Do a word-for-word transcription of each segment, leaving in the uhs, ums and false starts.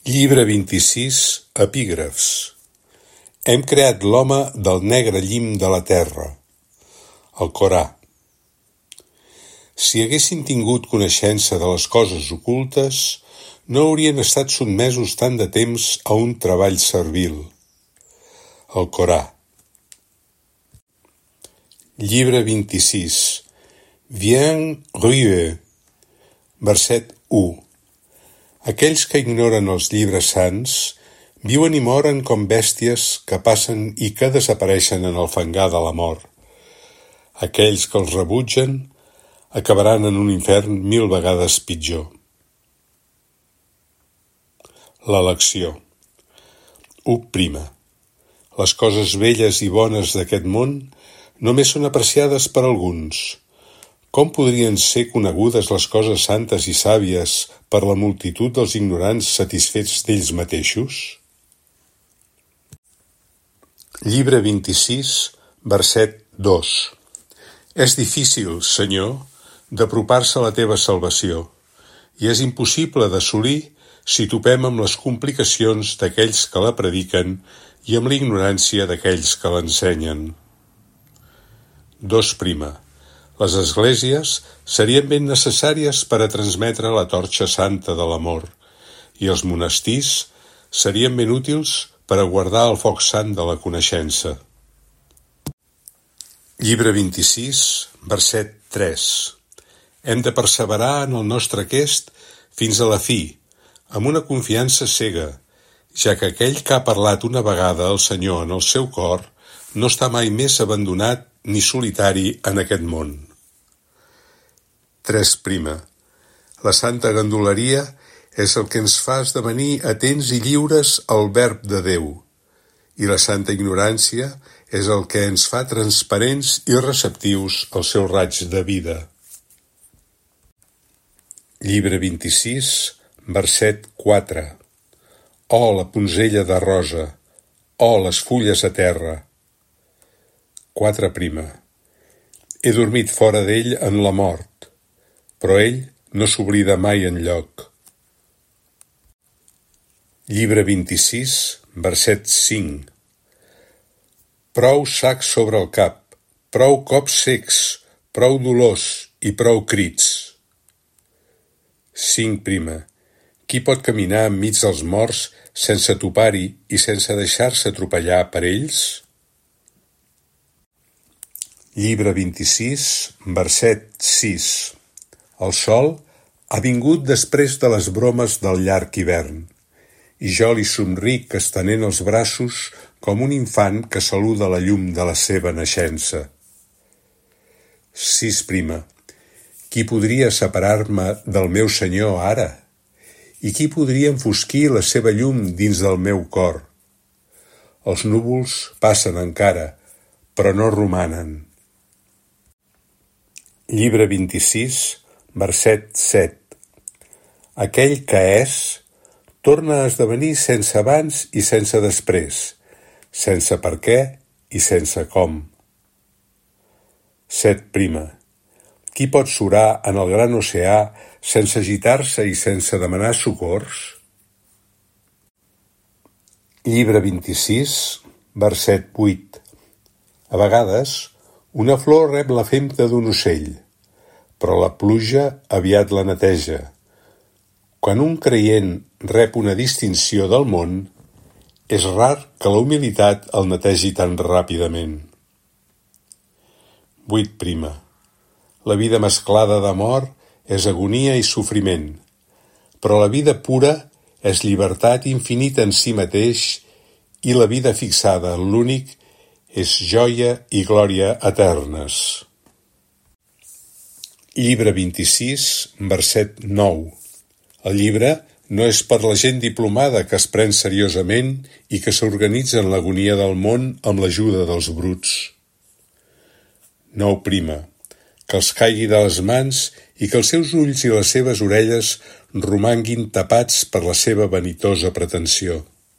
Llibre vint-i-sis, epígrafs. Hem creat l'home del negre llim de la terra. El Corà. Si haguessin tingut coneixença de les coses ocultes, no haurien estat sotmesos tant de temps a un treball servil. El Corà. Llibre vint-i-sis. Viens rue. Verset u. Aquells que ignoren els llibres sants viuen i moren com bèsties que passen i que desapareixen en el fangar de la mort. Aquells que els rebutgen acabaran en un infern mil vegades pitjor. L'elecció. u. Les coses belles i bones d'aquest món només són apreciades per alguns. Com podrien ser conegudes les coses santes i sàvies per la multitud dels ignorants satisfets d'ells mateixos? Llibre vint-i-sis, verset dos. És difícil, Senyor, d'apropar-se a la teva salvació, i és impossible d'assolir si topem amb les complicacions d'aquells que la prediquen i amb l'ignorància d'aquells que l'ensenyen. dos. Les esglésies serien ben necessàries per a transmetre la torxa santa de l'amor, i els monestirs serien ben útils per a guardar el foc sant de la coneixença. Llibre vint-i-sis, verset tres. Hem de perseverar en el nostre aquest fins a la fi, amb una confiança cega, ja que aquell que ha parlat una vegada al Senyor en el seu cor no està mai més abandonat ni solitari en aquest món. tres. La santa ganduleria és el que ens fa esdevenir atents i lliures al verb de Déu, i la santa ignorància és el que ens fa transparents i receptius al seu raig de vida. Llibre vint-i-sis, verset quatre. Oh, la punzella de rosa! Oh, les fulles a terra! quatre. He dormit fora d'ell en la mort, però ell no s'oblida mai enlloc. Llibre vint-i-sis, verset cinc. Prou sacs sobre el cap, prou cops secs, prou dolors i prou crits. cinc. Qui pot caminar enmig dels morts sense topar-hi i sense deixar-se atropellar per ells? Llibre vint-i-sis, verset sis. El sol ha vingut després de les bromes del llarg hivern, i jo li somric estenent els braços com un infant que saluda la llum de la seva naixença. sis. Qui podria separar-me del meu Senyor ara? I qui podria enfosquir la seva llum dins del meu cor? Els núvols passen encara, però no romanen. Llibre vint-i-sis, verset set. Aquell que és, torna a esdevenir sense abans i sense després, sense per què i sense com. set. Qui pot surar en el gran oceà sense agitar-se i sense demanar socors? Llibre vint-i-sis, verset vuit. A vegades, una flor rep la femta d'un ocell, però la pluja aviat la neteja. Quan un creient rep una distinció del món, és rar que la humilitat el netegi tan ràpidament. vuit. La vida mesclada d'amor és agonia i sofriment, però la vida pura és llibertat infinita en si mateix i la vida fixada en l'únic és joia i glòria eternes. Llibre vint-i-sis, verset nou. El llibre no és per la gent diplomada que es pren seriosament i que s'organitza en l'agonia del món amb l'ajuda dels bruts. nou. Que els caigui de les mans i que els seus ulls i les seves orelles romanguin tapats per la seva vanitosa pretensió.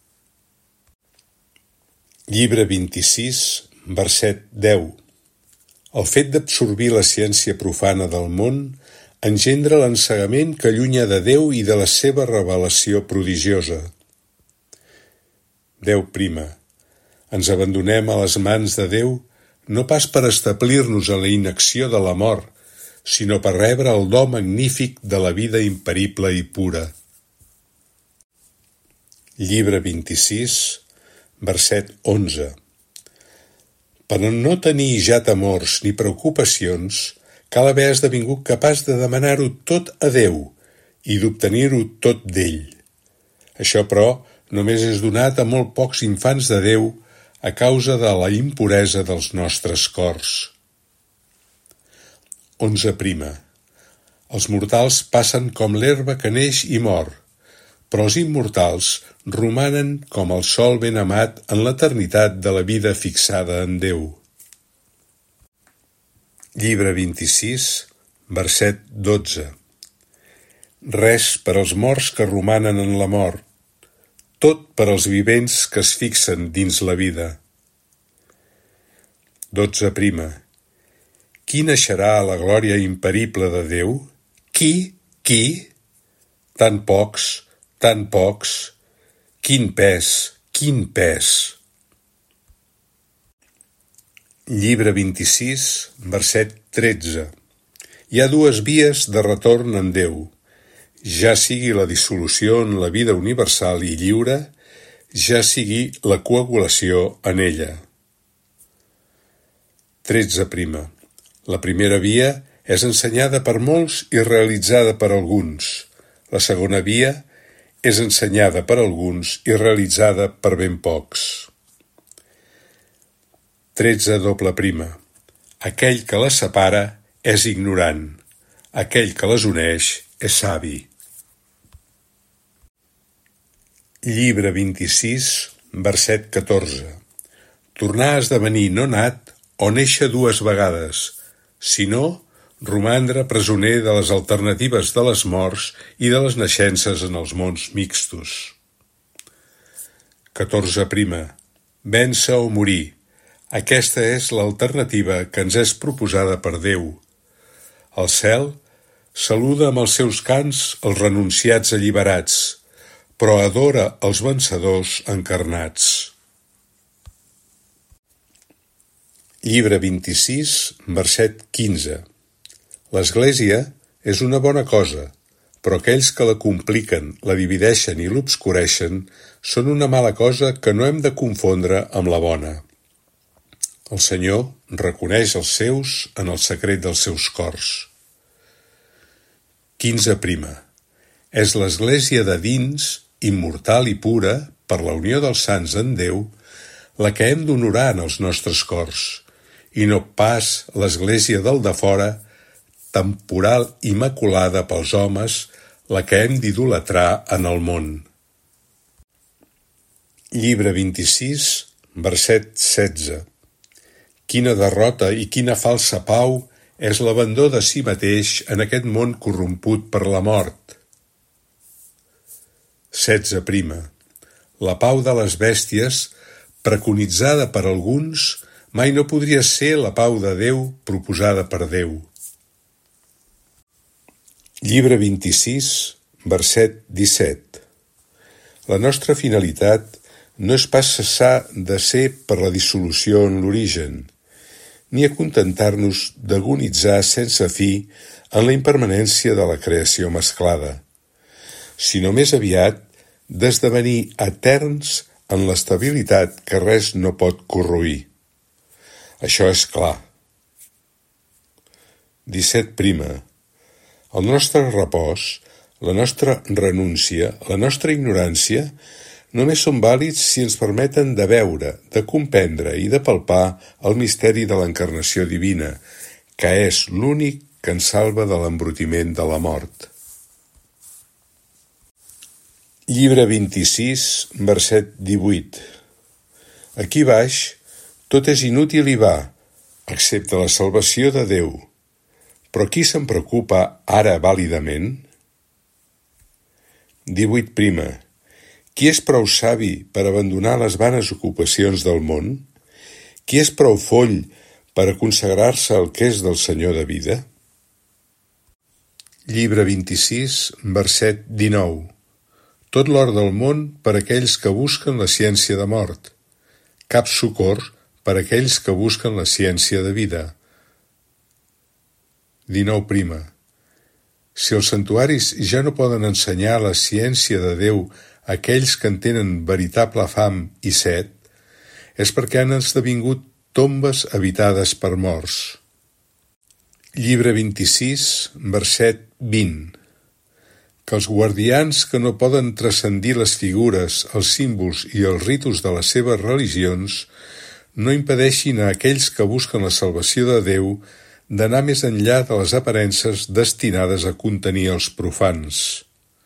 Llibre vint-i-sis, verset deu. El fet d'absorbir la ciència profana del món engendra l'ensegament que allunya de Déu i de la seva revelació prodigiosa. Déu prima. Ens abandonem a les mans de Déu no pas per establir-nos en la inacció de la mort, sinó per rebre el do magnífic de la vida imperible i pura. Llibre vint-i-sis, verset onze. Per no tenir ja temors ni preocupacions, cal haver esdevingut capaç de demanar-ho tot a Déu i d'obtenir-ho tot d'ell. Això, però, només és donat a molt pocs infants de Déu a causa de la impuresa dels nostres cors. Onze prima. Els mortals passen com l'herba que neix i mor, però els immortals romanen com el sol ben amat en l'eternitat de la vida fixada en Déu. Llibre vint-i-sis, verset dotze. Res per als morts que romanen en la mort, tot per als vivents que es fixen dins la vida. Dotze prima. Qui naixerà a la glòria imperible de Déu? Qui? Qui? Tan pocs, tan pocs. Quin pes, quin pes. Llibre vint-i-sis, verset tretze. Hi ha dues vies de retorn en Déu, ja sigui la dissolució en la vida universal i lliure, ja sigui la coagulació en ella. Tretze prima. La primera via és ensenyada per molts i realitzada per alguns. La segona via és ensenyada per alguns i realitzada per ben pocs. Tretze doble prima. Aquell que les separa és ignorant. Aquell que les uneix és savi. Llibre vint-i-sis, verset catorze. Tornar a esdevenir no nat o néixer dues vegades, sinó romandre presoner de les alternatives de les morts i de les naixences en els mons mixtos. Catorze prima. Vèncer o morir. Aquesta és l'alternativa que ens és proposada per Déu. El cel saluda amb els seus cants els renunciats alliberats, però adora els vencedors encarnats. Llibre vint-i-sis, verset quinze. L'Església és una bona cosa, però aquells que la compliquen, la divideixen i l'obscureixen són una mala cosa que no hem de confondre amb la bona. El Senyor reconeix els seus en el secret dels seus cors. Quinze prima. És l'Església de dins, immortal i pura, per la unió dels sants en Déu, la que hem d'honorar en els nostres cors, i no pas l'Església del de fora, temporal i maculada pels homes, la que hem d'idolatrar en el món. Llibre vint-i-sis, verset setze. Quina derrota i quina falsa pau és l'abandó de si mateix en aquest món corromput per la mort. Setze prima. La pau de les bèsties, preconitzada per alguns, mai no podria ser la pau de Déu proposada per Déu. Llibre vint-i-sis, verset disset. La nostra finalitat no és pas cessar de ser per la dissolució en l'origen, ni acontentar-nos d'agonitzar sense fi en la impermanència de la creació mesclada, sinó més aviat d'esdevenir eterns en l'estabilitat que res no pot corroir. Això és clar. Disset prima. El nostre repòs, la nostra renúncia, la nostra ignorància, només són vàlids si ens permeten de veure, de comprendre i de palpar el misteri de l'encarnació divina, que és l'únic que ens salva de l'embrutiment de la mort. Llibre vint-i-sis, verset divuit. Aquí baix, tot és inútil i va, excepte la salvació de Déu. Però qui se'n preocupa ara vàlidament? Divuit prima. Qui és prou savi per abandonar les vanes ocupacions del món? Qui és prou foll per a consagrar-se al que és del Senyor de vida? Llibre vint-i-sis, verset dinou. Tot l'or del món per aquells que busquen la ciència de mort. Cap socor per aquells que busquen la ciència de vida. dinou prima. Si els santuaris ja no poden ensenyar la ciència de Déu a aquells que en tenen veritable fam i set, és perquè han esdevingut tombes habitades per morts. Llibre vint-i-sis, verset vint. Que els guardians que no poden transcendir les figures, els símbols i els ritus de les seves religions no impedeixin a aquells que busquen la salvació de Déu d'anar més enllà de les aparences destinades a contenir els profans.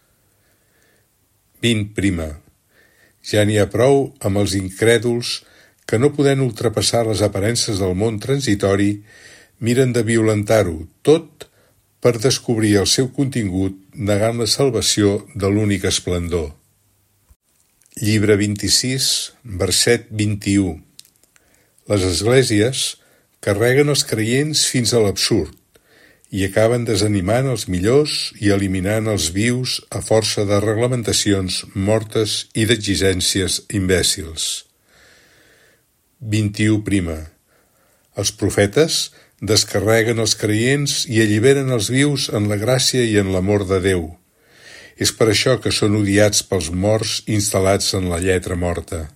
vint prima. Ja n'hi ha prou amb els incrèduls que no podent ultrapassar les aparences del món transitori miren de violentar-ho tot per descobrir el seu contingut negant la salvació de l'únic esplendor. Llibre vint-i-sis, verset vint-i-u. Les esglésies carreguen els creients fins a l'absurd i acaben desanimant els millors i eliminant els vius a força de reglamentacions mortes i d'exigències imbècils. vint-i-u prima. Els profetes descarreguen els creients i alliberen els vius en la gràcia i en l'amor de Déu. És per això que són odiats pels morts instal·lats en la lletra morta.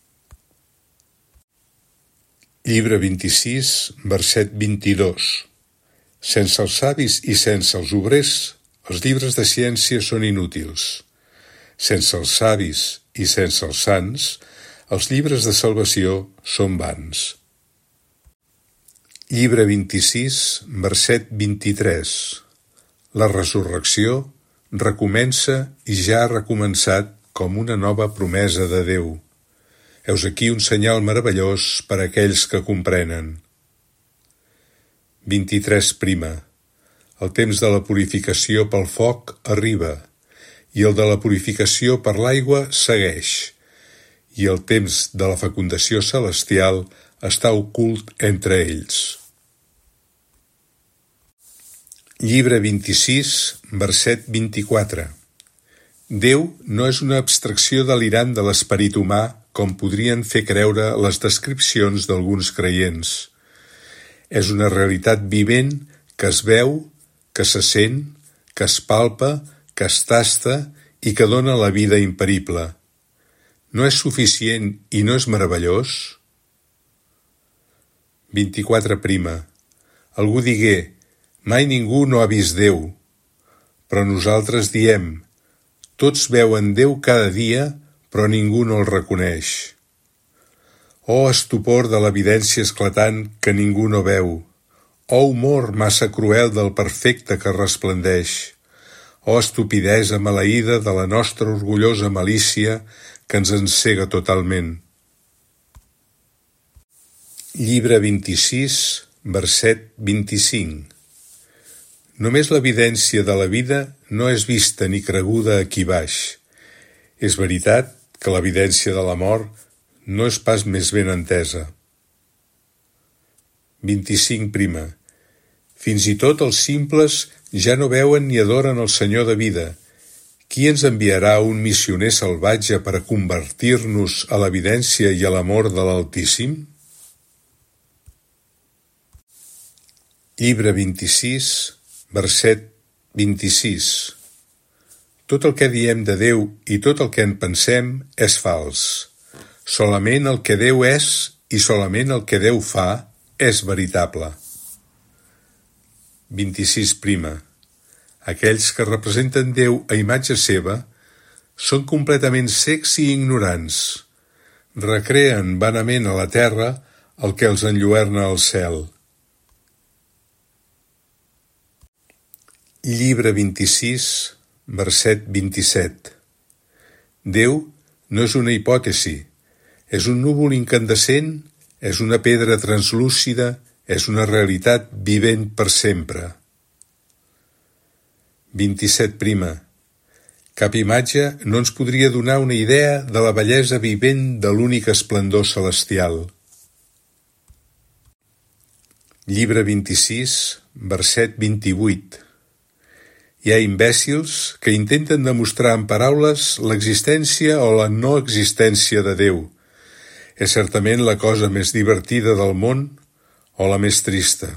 Llibre vint-i-sis, verset vint-i-dos. Sense els savis i sense els obrers, els llibres de ciència són inútils. Sense els savis i sense els sants, els llibres de salvació són vans. Llibre vint-i-sis, verset vint-i-tres. La resurrecció recomença i ja ha recomençat com una nova promesa de Déu. Heus aquí un senyal meravellós per a aquells que comprenen. vint-i-tres prima. El temps de la purificació pel foc arriba, i el de la purificació per l'aigua segueix, i el temps de la fecundació celestial està ocult entre ells. Llibre vint-i-sis, verset vint-i-quatre. Déu no és una abstracció delirant de l'esperit humà com podrien fer creure les descripcions d'alguns creients. És una realitat vivent que es veu, que se sent, que es palpa, que es tasta i que dona la vida imperible. No és suficient i no és meravellós? vint-i-quatre prima. Algú digué, mai ningú no ha vist Déu, però nosaltres diem, tots veuen Déu cada dia, però ningú no el reconeix. Oh estupor de l'evidència esclatant que ningú no veu! Oh humor massa cruel del perfecte que resplendeix! Oh estupidesa maleïda de la nostra orgullosa malícia que ens encega totalment. Llibre vint-i-sis, verset vint-i-cinc. Només l'evidència de la vida no és vista ni creguda aquí baix. És veritat que l'evidència de la mort no és pas més ben entesa. vint-i-cinc prima. Fins i tot els simples ja no veuen ni adoren el Senyor de vida. Qui ens enviarà un missioner salvatge per a convertir-nos a l'evidència i a l'amor de l'Altíssim? Llibre vint-i-sis, verset vint-i-sis. Tot el que diem de Déu i tot el que en pensem és fals. Solament el que Déu és i solament el que Déu fa és veritable. vint-i-sis prima. Aquells que representen Déu a imatge seva són completament cecs i ignorants. Recreen vanament a la terra el que els enlluerna al cel. Llibre vint-i-sis, verset vint-i-set. Déu no és una hipòtesi, és un núvol incandescent, és una pedra translúcida, és una realitat vivent per sempre. vint-i-set prima. Cap imatge no ens podria donar una idea de la bellesa vivent de l'únic esplendor celestial. Llibre vint-i-sis, verset vint-i-vuit. Hi ha imbècils que intenten demostrar amb paraules l'existència o la no existència de Déu. És certament la cosa més divertida del món o la més trista.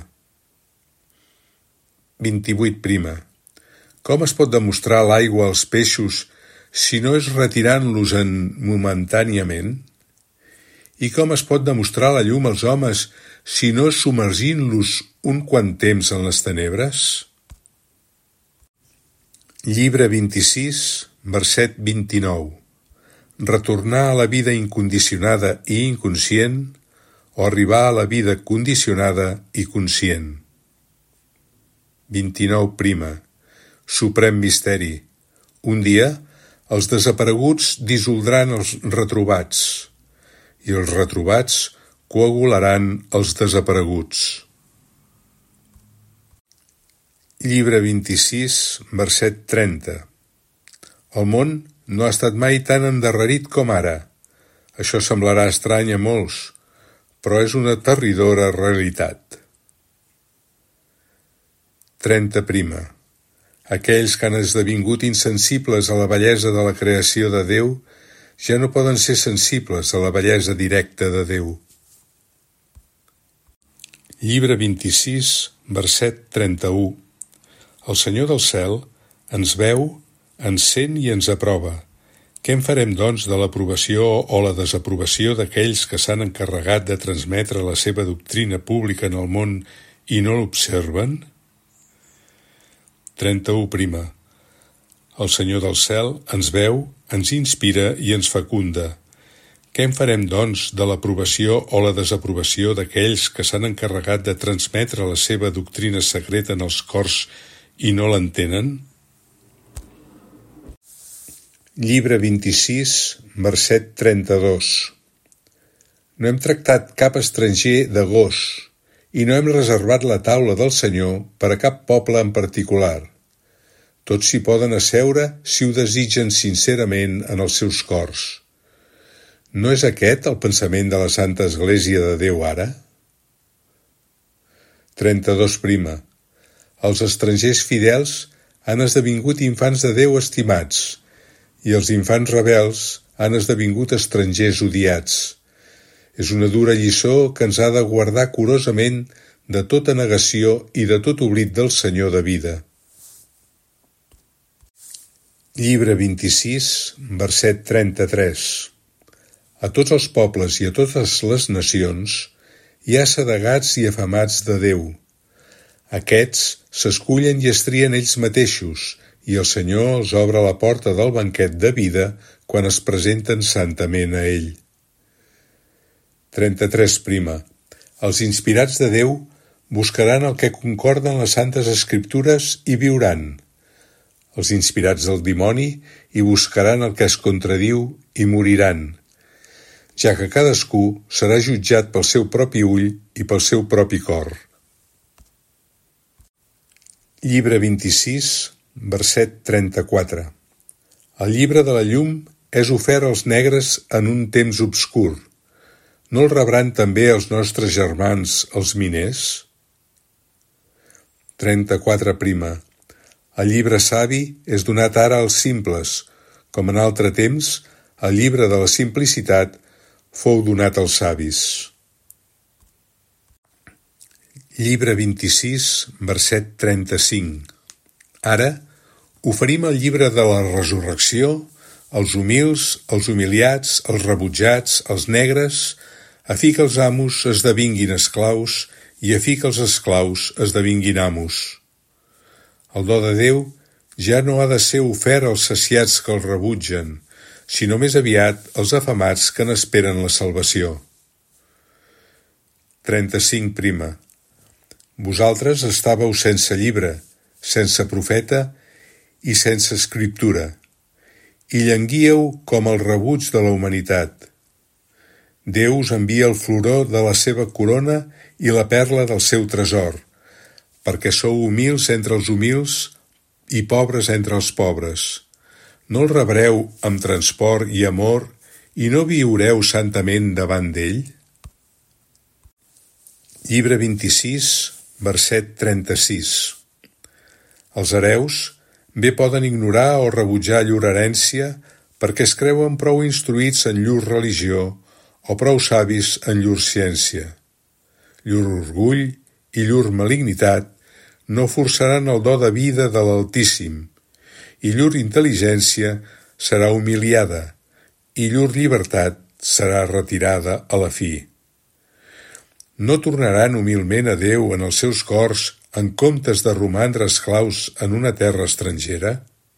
vint-i-vuit prima. Com es pot demostrar l'aigua als peixos si no és retirant-los en momentàniament? I com es pot demostrar la llum als homes si no és submergint-los un quant temps en les tenebres? Llibre vint-i-sis, verset vint-i-nou. Retornar a la vida incondicionada i inconscient o arribar a la vida condicionada i conscient. vint-i-nou prima. Suprem misteri. Un dia, els desapareguts dissoldran els retrobats i els retrobats coagularan els desapareguts. Llibre vint-i-sis, verset trenta. El món no ha estat mai tan endarrerit com ara. Això semblarà estrany a molts, però és una aterridora realitat. trenta prima. Aquells que han esdevingut insensibles a la bellesa de la creació de Déu ja no poden ser sensibles a la bellesa directa de Déu. Llibre vint-i-sis, verset trenta-u. El Senyor del cel ens veu, ens sent i ens aprova. Què en farem, doncs, de l'aprovació o la desaprovació d'aquells que s'han encarregat de transmetre la seva doctrina pública en el món i no l'observen? trenta-u prima. El Senyor del cel ens veu, ens inspira i ens fecunda. Què en farem, doncs, de l'aprovació o la desaprovació d'aquells que s'han encarregat de transmetre la seva doctrina secreta en els cors i no l'entenen? Llibre vint-i-sis, verset trenta-dos. No hem tractat cap estranger de gos i no hem reservat la taula del Senyor per a cap poble en particular. Tots s'hi poden asseure si ho desitgen sincerament en els seus cors. No és aquest el pensament de la Santa Església de Déu ara? trenta-dos prima. Els estrangers fidels han esdevingut infants de Déu estimats i els infants rebels han esdevingut estrangers odiats. És una dura lliçó que ens ha de guardar curosament de tota negació i de tot oblit del Senyor de vida. Llibre vint-i-sis, verset trenta-tres. A tots els pobles i a totes les nacions hi ha sedegats i afamats de Déu. Aquests s'escullen i es trien ells mateixos, i el Senyor els obre la porta del banquet de vida quan es presenten santament a ell. trenta-tres prima. Els inspirats de Déu buscaran el que concorda en les Santes Escriptures i viuran. Els inspirats del dimoni hi buscaran el que es contradiu i moriran, ja que cadascú serà jutjat pel seu propi ull i pel seu propi cor. Llibre vint-i-sis, verset trenta-quatre. El llibre de la llum és ofert als negres en un temps obscur. No el rebran també els nostres germans, els miners? trenta-quatre prima. El llibre savi és donat ara als simples, com en altre temps el llibre de la simplicitat fou donat als savis. Llibre vint-i-sis, verset trenta-cinc. Ara oferim el llibre de la resurrecció als humils, als humiliats, als rebutjats, als negres, a fi que els amos esdevinguin esclaus i a fi que els esclaus esdevinguin amos. El do de Déu ja no ha de ser ofert als saciats que el rebutgen, sinó més aviat als afamats que n'esperen la salvació. trenta-cinc prima. Vosaltres estàveu sense llibre, sense profeta i sense escriptura, i llanguíeu com el rebuig de la humanitat. Déu us envia el floró de la seva corona i la perla del seu tresor, perquè sou humils entre els humils i pobres entre els pobres. No el rebreu amb transport i amor i no viureu santament davant d'ell? Llibre vint-i-sis, verset trenta-sis. Els hereus Bé poden ignorar o rebutjar llur herència perquè es creuen prou instruïts en llur religió o prou savis en llur ciència. Llur orgull i llur malignitat no forçaran el do de vida de l'Altíssim, i llur intel·ligència serà humiliada, i llur llibertat serà retirada a la fi. No tornaran humilment a Déu en els seus cors en comptes de romandre esclaus en una terra estrangera?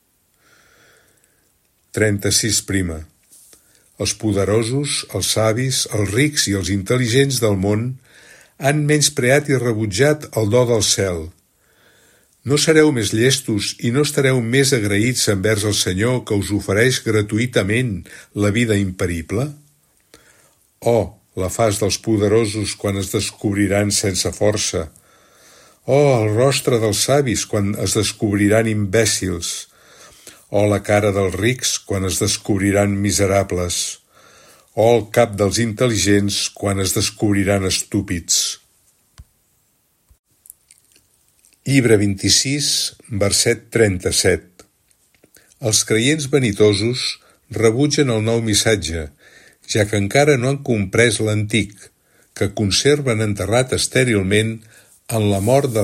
trenta-sis prima. Els poderosos, els savis, els rics i els intel·ligents del món han menyspreat i rebutjat el do del cel. No sereu més llestos i no estareu més agraïts envers el Senyor que us ofereix gratuïtament la vida imperible? Oh, la faç dels poderosos quan es descobriran sense força! Oh, el rostre dels savis quan es descobriran imbècils! Oh, la cara dels rics quan es descobriran miserables! Oh, el cap dels intel·ligents quan es descobriran estúpids! Llibre vint-i-sis, verset trenta-set. Els creients vanitosos rebutgen el nou missatge, ja que encara no han comprès l'antic, que conserven enterrat estèrilment en la mort de